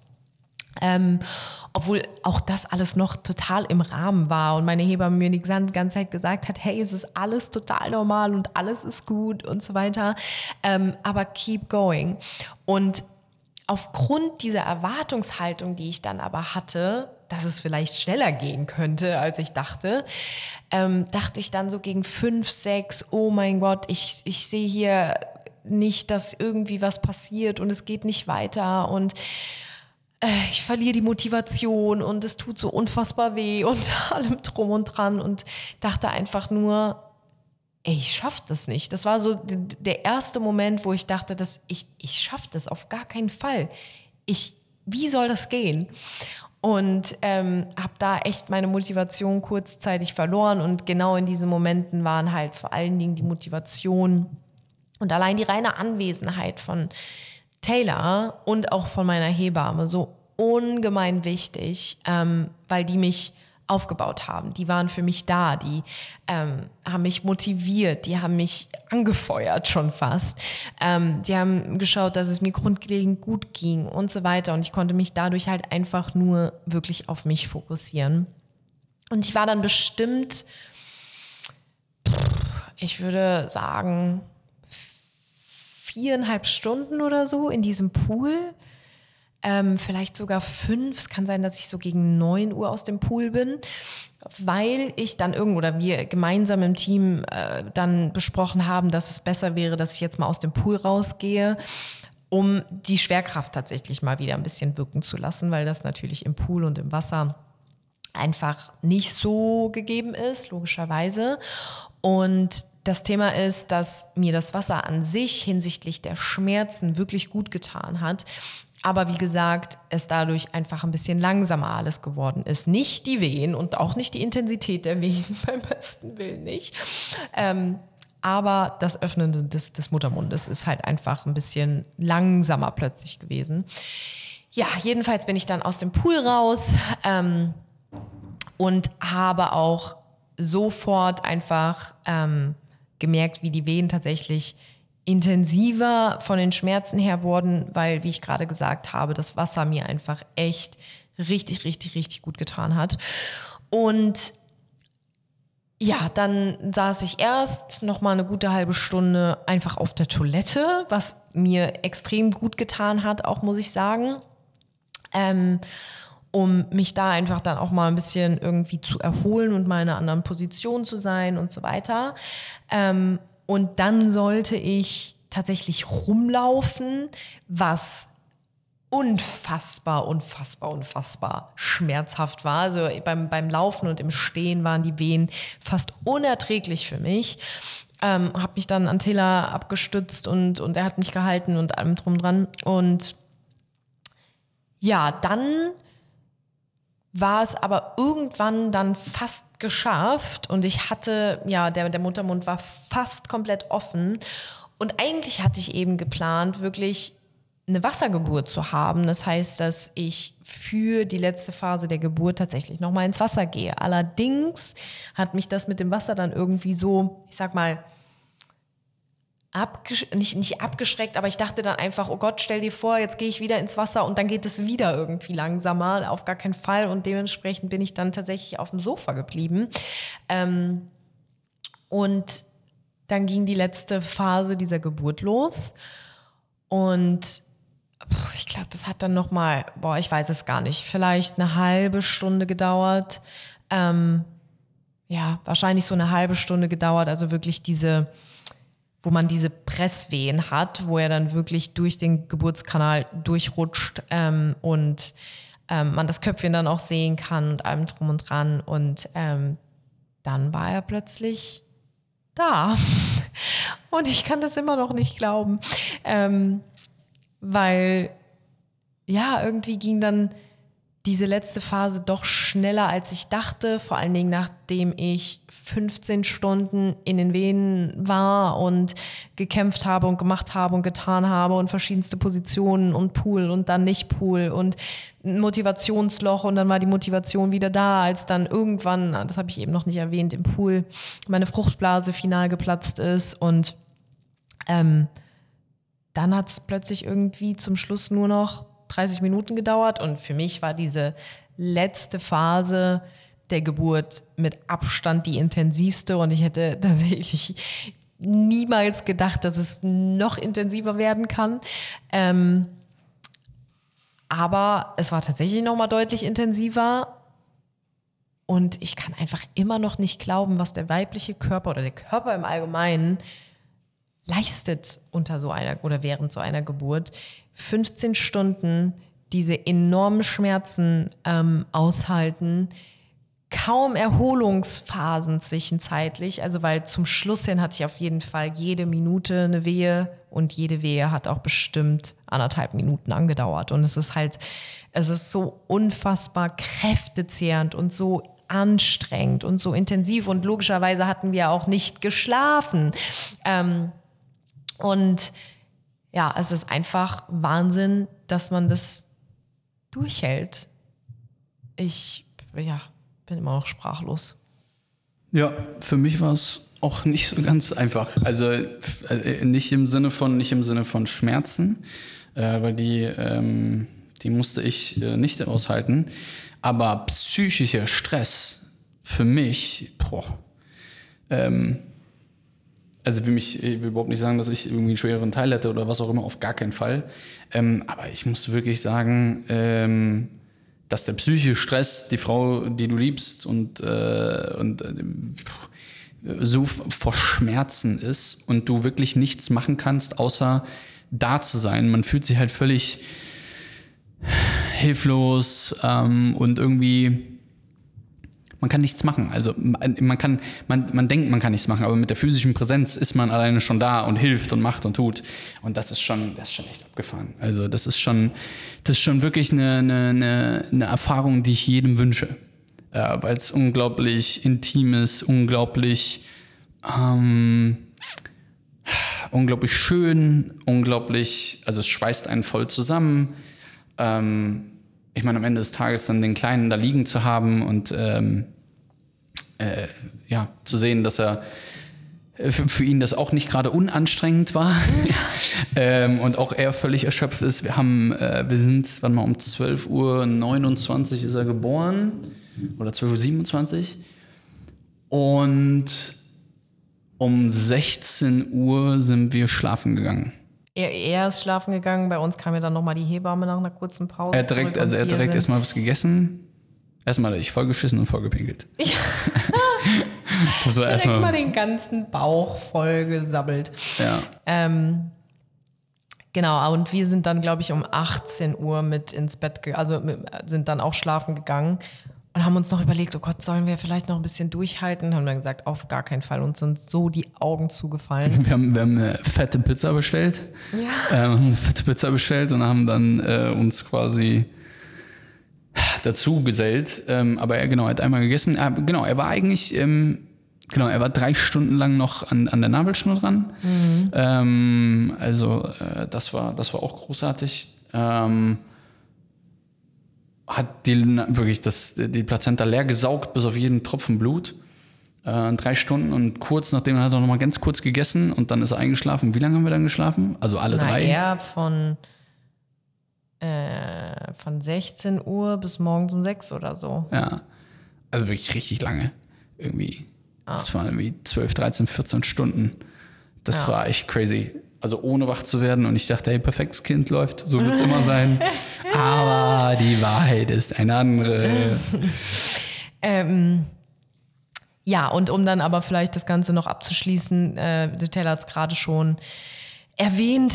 Obwohl auch das alles noch total im Rahmen war und meine Hebamme mir die ganze Zeit gesagt hat, hey, es ist alles total normal und alles ist gut und so weiter, aber keep going. Und aufgrund dieser Erwartungshaltung, die ich dann aber hatte, dass es vielleicht schneller gehen könnte, als ich dachte, dachte ich dann so gegen 5, 6, oh mein Gott, ich sehe hier nicht, dass irgendwie was passiert und es geht nicht weiter und ich verliere die Motivation und es tut so unfassbar weh und allem drum und dran und dachte einfach nur, ey, ich schaffe das nicht. Das war so der erste Moment, wo ich dachte, dass ich schaffe das auf gar keinen Fall. Wie soll das gehen? Und habe da echt meine Motivation kurzzeitig verloren und genau in diesen Momenten waren halt vor allen Dingen die Motivation und allein die reine Anwesenheit von Taylor und auch von meiner Hebamme so ungemein wichtig, weil die mich aufgebaut haben. Die waren für mich da, die haben mich motiviert, die haben mich angefeuert schon fast. Die haben geschaut, dass es mir grundlegend gut ging und so weiter. Und ich konnte mich dadurch halt einfach nur wirklich auf mich fokussieren. Und ich war dann bestimmt, ich würde sagen, 4,5 Stunden oder so in diesem Pool. Vielleicht sogar 5. Es kann sein, dass ich so gegen 9 Uhr aus dem Pool bin, weil ich dann wir gemeinsam im Team dann besprochen haben, dass es besser wäre, dass ich jetzt mal aus dem Pool rausgehe, um die Schwerkraft tatsächlich mal wieder ein bisschen wirken zu lassen, weil das natürlich im Pool und im Wasser einfach nicht so gegeben ist, logischerweise. Und das Thema ist, dass mir das Wasser an sich hinsichtlich der Schmerzen wirklich gut getan hat. Aber wie gesagt, es dadurch einfach ein bisschen langsamer alles geworden ist. Nicht die Wehen und auch nicht die Intensität der Wehen, beim besten Willen nicht. Aber das Öffnen des Muttermundes ist halt einfach ein bisschen langsamer plötzlich gewesen. Ja, jedenfalls bin ich dann aus dem Pool raus und habe auch sofort einfach gemerkt, wie die Wehen tatsächlich intensiver von den Schmerzen her wurden, weil, wie ich gerade gesagt habe, das Wasser mir einfach echt richtig, richtig, richtig gut getan hat. Und ja, dann saß ich erst noch mal eine gute halbe Stunde einfach auf der Toilette, was mir extrem gut getan hat, auch muss ich sagen, um mich da einfach dann auch mal ein bisschen irgendwie zu erholen und mal in einer anderen Position zu sein und so weiter. Und dann sollte ich tatsächlich rumlaufen, was unfassbar schmerzhaft war. Also beim Laufen und im Stehen waren die Wehen fast unerträglich für mich. Habe mich dann an Taylor abgestützt und er hat mich gehalten und allem drum dran. Und ja, dann war es aber irgendwann dann fast geschafft und ich hatte, ja, der Muttermund war fast komplett offen und eigentlich hatte ich eben geplant, wirklich eine Wassergeburt zu haben. Das heißt, dass ich für die letzte Phase der Geburt tatsächlich nochmal ins Wasser gehe. Allerdings hat mich das mit dem Wasser dann irgendwie so, ich sag mal, nicht abgeschreckt, aber ich dachte dann einfach, oh Gott, stell dir vor, jetzt gehe ich wieder ins Wasser und dann geht es wieder irgendwie langsamer, auf gar keinen Fall. Und dementsprechend bin ich dann tatsächlich auf dem Sofa geblieben. Und dann ging die letzte Phase dieser Geburt los. Und ich glaube, das hat dann nochmal, ich weiß es gar nicht, vielleicht eine halbe Stunde gedauert. Wahrscheinlich so eine halbe Stunde gedauert, also wirklich wo man diese Presswehen hat, wo er dann wirklich durch den Geburtskanal durchrutscht und man das Köpfchen dann auch sehen kann und allem drum und dran. Und dann war er plötzlich da. Und ich kann das immer noch nicht glauben. Weil, irgendwie ging dann diese letzte Phase doch schneller, als ich dachte. Vor allen Dingen, nachdem ich 15 Stunden in den Venen war und gekämpft habe und gemacht habe und getan habe und verschiedenste Positionen und Pool und dann nicht Pool und ein Motivationsloch und dann war die Motivation wieder da, als dann irgendwann, das habe ich eben noch nicht erwähnt, im Pool meine Fruchtblase final geplatzt ist und dann hat es plötzlich irgendwie zum Schluss nur noch 30 Minuten gedauert und für mich war diese letzte Phase der Geburt mit Abstand die intensivste und ich hätte tatsächlich niemals gedacht, dass es noch intensiver werden kann. Aber es war tatsächlich nochmal deutlich intensiver und ich kann einfach immer noch nicht glauben, was der weibliche Körper oder der Körper im Allgemeinen leistet unter so einer oder während so einer Geburt. 15 Stunden diese enormen Schmerzen aushalten, kaum Erholungsphasen zwischenzeitlich, also weil zum Schluss hin hatte ich auf jeden Fall jede Minute eine Wehe und jede Wehe hat auch bestimmt 1,5 Minuten angedauert und es ist so unfassbar kräftezehrend und so anstrengend und so intensiv und logischerweise hatten wir auch nicht geschlafen und ja, es ist einfach Wahnsinn, dass man das durchhält. Ich bin immer noch sprachlos. Ja, für mich war es auch nicht so ganz einfach. Also nicht im Sinne von Schmerzen, weil die musste ich nicht aushalten. Aber psychischer Stress für mich, also ich will überhaupt nicht sagen, dass ich irgendwie einen schwereren Teil hätte oder was auch immer, auf gar keinen Fall. Aber ich muss wirklich sagen, dass der psychische Stress, die Frau, die du liebst und so vor Schmerzen ist und du wirklich nichts machen kannst, außer da zu sein. Man fühlt sich halt völlig hilflos und irgendwie man kann nichts machen. Also man denkt, man kann nichts machen, aber mit der physischen Präsenz ist man alleine schon da und hilft und macht und tut. Und das ist schon echt abgefahren. Also das ist schon wirklich eine Erfahrung, die ich jedem wünsche. Weil es unglaublich intim ist, unglaublich schön, also es schweißt einen voll zusammen. Ich meine, am Ende des Tages dann den Kleinen da liegen zu haben und zu sehen, dass er für ihn das auch nicht gerade unanstrengend war und auch er völlig erschöpft ist. Wir sind um 12:29 Uhr ist er geboren oder 12:27 Uhr und um 16 Uhr sind wir schlafen gegangen. Er ist schlafen gegangen, bei uns kam ja dann nochmal die Hebamme nach einer kurzen Pause. Er hat direkt erstmal was gegessen. Erstmal hatte ich voll geschissen und voll gepinkelt. Ja. Das war erstmal mal den ganzen Bauch voll gesabbelt. Ja. Genau, und wir sind dann, glaube ich, um 18 Uhr mit ins Bett sind dann auch schlafen gegangen und haben uns noch überlegt, oh Gott, sollen wir vielleicht noch ein bisschen durchhalten? Haben dann gesagt, auf gar keinen Fall. Uns sind so die Augen zugefallen. Wir haben eine fette Pizza bestellt. Ja. Und haben dann uns quasi dazu gesellt. Aber er hat einmal gegessen. Er war eigentlich Genau, er war 3 Stunden lang noch an der Nabelschnur dran. Das war auch großartig. Hat die Plazenta leer gesaugt, bis auf jeden Tropfen Blut. 3 Stunden und kurz nachdem hat er noch mal ganz kurz gegessen und dann ist er eingeschlafen. Wie lange haben wir dann geschlafen? Also alle 3? Ja, von 16 Uhr bis morgens um 6 oder so. Ja, also wirklich richtig lange. Irgendwie, das waren irgendwie 12, 13, 14 Stunden. Das war echt crazy. Also ohne wach zu werden und ich dachte, hey, perfektes Kind läuft, so wird es immer sein. Aber die Wahrheit ist eine andere. Ja, und um dann aber vielleicht das Ganze noch abzuschließen, der Taylor hat es gerade schon erwähnt,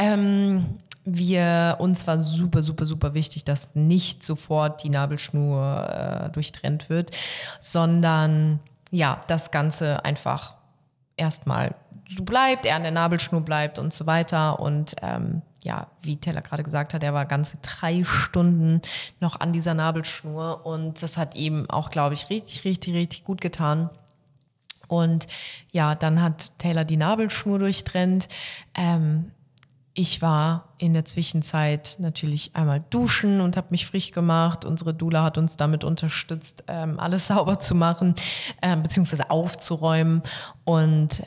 uns war super, super, super wichtig, dass nicht sofort die Nabelschnur durchtrennt wird, sondern ja, das Ganze einfach erstmal so bleibt, er an der Nabelschnur bleibt und so weiter. Und wie Taylor gerade gesagt hat, er war ganze 3 Stunden noch an dieser Nabelschnur und das hat ihm auch, glaube ich, richtig, richtig, richtig gut getan. Und ja, dann hat Taylor die Nabelschnur durchtrennt. Ich war in der Zwischenzeit natürlich einmal duschen und habe mich frisch gemacht. Unsere Doula hat uns damit unterstützt, alles sauber zu machen, beziehungsweise aufzuräumen. Und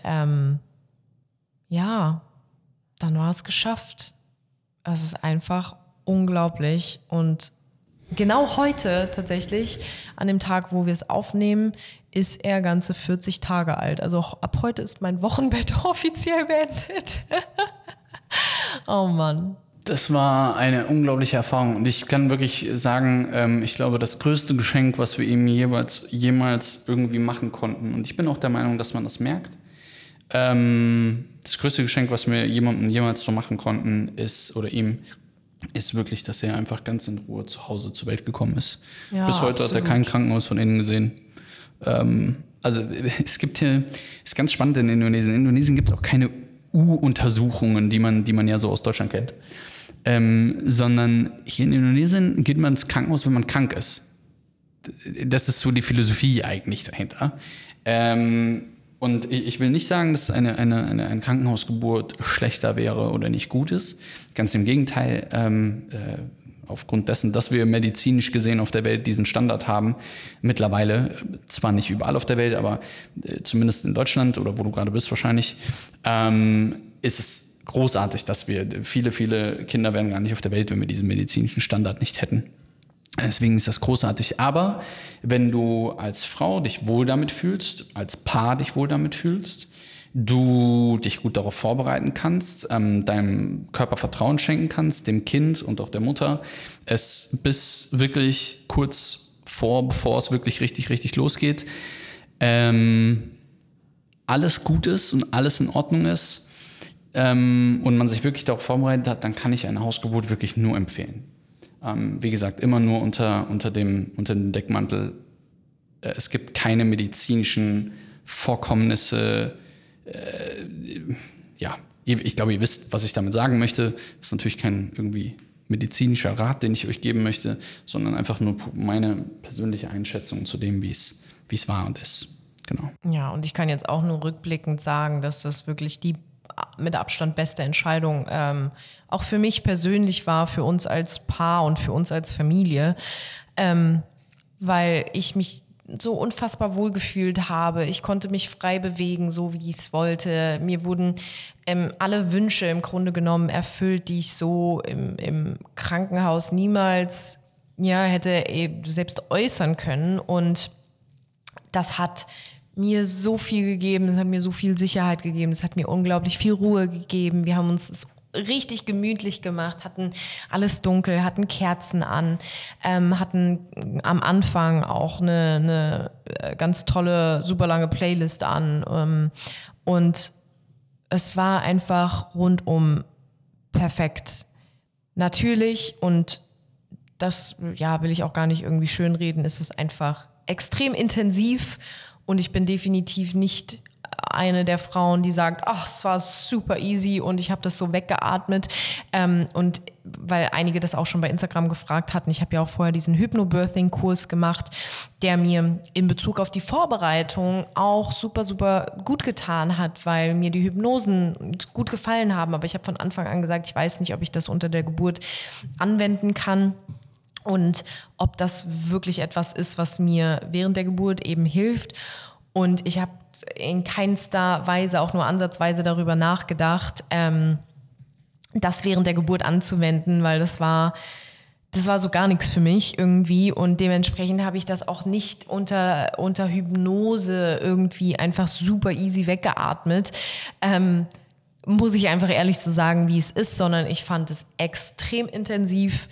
dann war es geschafft. Es ist einfach unglaublich. Und genau heute tatsächlich, an dem Tag, wo wir es aufnehmen, ist er ganze 40 Tage alt. Also ab heute ist mein Wochenbett offiziell beendet. Oh Mann. Das war eine unglaubliche Erfahrung und ich kann wirklich sagen, ich glaube, das größte Geschenk, was wir ihm jemals irgendwie machen konnten, und ich bin auch der Meinung, dass man das merkt, das größte Geschenk, was wir jemandem jemals so machen konnten, ist wirklich, dass er einfach ganz in Ruhe zu Hause zur Welt gekommen ist. Ja, bis heute absolut. Hat er kein Krankenhaus von innen gesehen. Also es ist ganz spannend in Indonesien. In Indonesien gibt es auch keine U-Untersuchungen, die man ja so aus Deutschland kennt. Sondern hier in Indonesien geht man ins Krankenhaus, wenn man krank ist. Das ist so die Philosophie eigentlich dahinter. Und ich will nicht sagen, dass eine Krankenhausgeburt schlechter wäre oder nicht gut ist. Ganz im Gegenteil, aufgrund dessen, dass wir medizinisch gesehen auf der Welt diesen Standard haben, mittlerweile, zwar nicht überall auf der Welt, aber zumindest in Deutschland oder wo du gerade bist wahrscheinlich, ist es großartig, dass viele, viele Kinder wären gar nicht auf der Welt, wenn wir diesen medizinischen Standard nicht hätten. Deswegen ist das großartig. Aber wenn du als Frau dich wohl damit fühlst, als Paar dich wohl damit fühlst, du dich gut darauf vorbereiten kannst, deinem Körper Vertrauen schenken kannst, dem Kind und auch der Mutter, es bis wirklich kurz bevor es wirklich richtig, richtig losgeht, alles gut ist und alles in Ordnung ist und man sich wirklich darauf vorbereitet hat, dann kann ich eine Hausgeburt wirklich nur empfehlen. Wie gesagt, immer nur unter dem Deckmantel. Es gibt keine medizinischen Vorkommnisse. Ich glaube, ihr wisst, was ich damit sagen möchte. Das ist natürlich kein irgendwie medizinischer Rat, den ich euch geben möchte, sondern einfach nur meine persönliche Einschätzung zu dem, wie es war und ist. Genau. Ja, und ich kann jetzt auch nur rückblickend sagen, dass das wirklich die mit Abstand beste Entscheidung auch für mich persönlich war, für uns als Paar und für uns als Familie, weil ich mich so unfassbar wohl gefühlt habe. Ich konnte mich frei bewegen, so wie ich es wollte. Mir wurden alle Wünsche im Grunde genommen erfüllt, die ich so im Krankenhaus niemals hätte selbst äußern können. Und das hat mir so viel gegeben, es hat mir so viel Sicherheit gegeben, es hat mir unglaublich viel Ruhe gegeben. Wir haben uns es richtig gemütlich gemacht, hatten alles dunkel, hatten Kerzen an, hatten am Anfang auch eine ganz tolle, super lange Playlist an und es war einfach rundum perfekt. Natürlich, und das will ich auch gar nicht irgendwie schönreden, ist es einfach extrem intensiv und ich bin definitiv nicht eine der Frauen, die sagt, ach, es war super easy und ich habe das so weggeatmet. Und weil einige das auch schon bei Instagram gefragt hatten, ich habe ja auch vorher diesen Hypnobirthing-Kurs gemacht, der mir in Bezug auf die Vorbereitung auch super, super gut getan hat, weil mir die Hypnosen gut gefallen haben. Aber ich habe von Anfang an gesagt, ich weiß nicht, ob ich das unter der Geburt anwenden kann. Und ob das wirklich etwas ist, was mir während der Geburt eben hilft. Und ich habe in keinster Weise, auch nur ansatzweise darüber nachgedacht, das während der Geburt anzuwenden, weil das war so gar nichts für mich irgendwie. Und dementsprechend habe ich das auch nicht unter Hypnose irgendwie einfach super easy weggeatmet. Muss ich einfach ehrlich so sagen, wie es ist, sondern ich fand es extrem intensiv.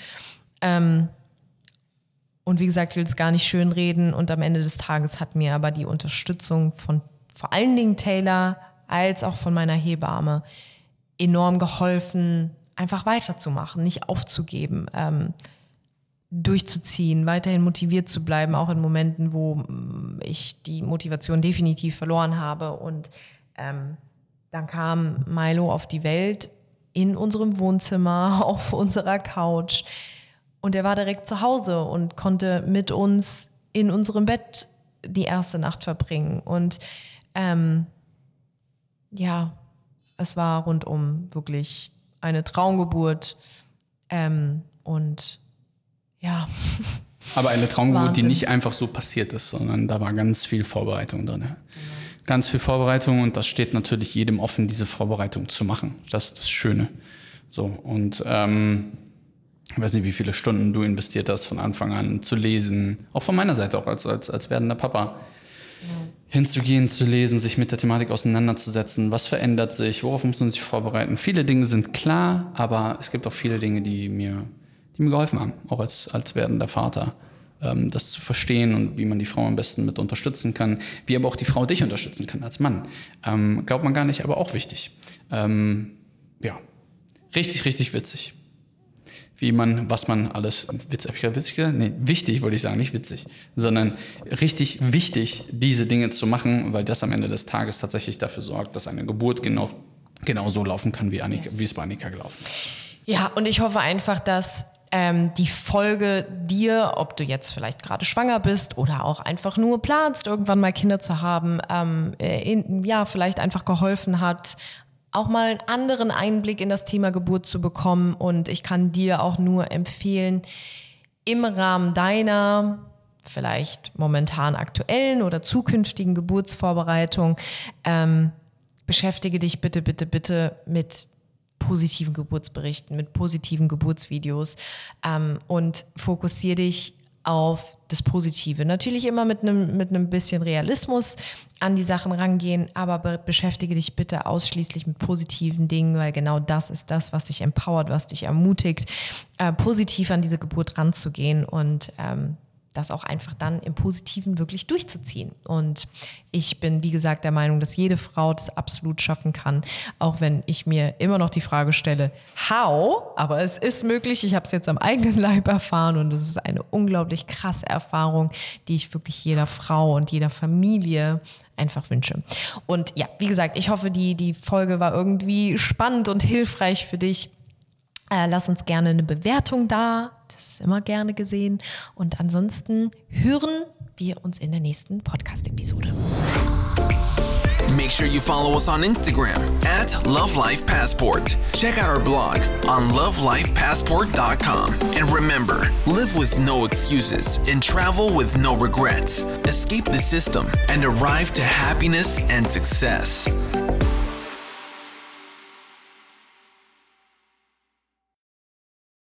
Und wie gesagt, ich will es gar nicht schönreden. Und am Ende des Tages hat mir aber die Unterstützung von vor allen Dingen Taylor als auch von meiner Hebamme enorm geholfen, einfach weiterzumachen, nicht aufzugeben, durchzuziehen, weiterhin motiviert zu bleiben, auch in Momenten, wo ich die Motivation definitiv verloren habe. Und dann kam Milo auf die Welt in unserem Wohnzimmer, auf unserer Couch. Und er war direkt zu Hause und konnte mit uns in unserem Bett die erste Nacht verbringen. Und es war rundum wirklich eine Traumgeburt. Und ja. Aber eine Traumgeburt, die nicht einfach so passiert ist, sondern da war ganz viel Vorbereitung drin. Ganz viel Vorbereitung, und das steht natürlich jedem offen, diese Vorbereitung zu machen. Das ist das Schöne. So, und ich weiß nicht, wie viele Stunden du investiert hast, von Anfang an zu lesen. Auch von meiner Seite, auch als werdender Papa. Hinzugehen, zu lesen, sich mit der Thematik auseinanderzusetzen. Was verändert sich? Worauf muss man sich vorbereiten? Viele Dinge sind klar, aber es gibt auch viele Dinge, die mir geholfen haben, auch als werdender Vater. Das zu verstehen und wie man die Frau am besten mit unterstützen kann. Wie aber auch die Frau dich unterstützen kann als Mann. Glaubt man gar nicht, aber auch wichtig. Richtig, richtig witzig. Wichtig wollte ich sagen, nicht witzig, sondern richtig wichtig, diese Dinge zu machen, weil das am Ende des Tages tatsächlich dafür sorgt, dass eine Geburt genau so laufen kann, wie es bei Annika gelaufen ist. Ja, und ich hoffe einfach, dass die Folge dir, ob du jetzt vielleicht gerade schwanger bist oder auch einfach nur planst, irgendwann mal Kinder zu haben, vielleicht einfach geholfen hat, auch mal einen anderen Einblick in das Thema Geburt zu bekommen. Und ich kann dir auch nur empfehlen, im Rahmen deiner vielleicht momentan aktuellen oder zukünftigen Geburtsvorbereitung, beschäftige dich bitte, bitte, bitte mit positiven Geburtsberichten, mit positiven Geburtsvideos und fokussiere dich auf das Positive. Natürlich immer mit einem bisschen Realismus an die Sachen rangehen, aber beschäftige dich bitte ausschließlich mit positiven Dingen, weil genau das ist das, was dich empowert, was dich ermutigt, positiv an diese Geburt ranzugehen und das auch einfach dann im Positiven wirklich durchzuziehen. Und ich bin, wie gesagt, der Meinung, dass jede Frau das absolut schaffen kann, auch wenn ich mir immer noch die Frage stelle, how? Aber es ist möglich, ich habe es jetzt am eigenen Leib erfahren und es ist eine unglaublich krasse Erfahrung, die ich wirklich jeder Frau und jeder Familie einfach wünsche. Und ja, wie gesagt, ich hoffe, die Folge war irgendwie spannend und hilfreich für dich. Lass uns gerne eine Bewertung da, das ist immer gerne gesehen. Und ansonsten hören wir uns in der nächsten Podcast-Episode. Make sure you follow us on Instagram @LoveLifePassport. Check out our blog on lovelifepassport.com. And remember, live with no excuses and travel with no regrets. Escape the system and arrive to happiness and success.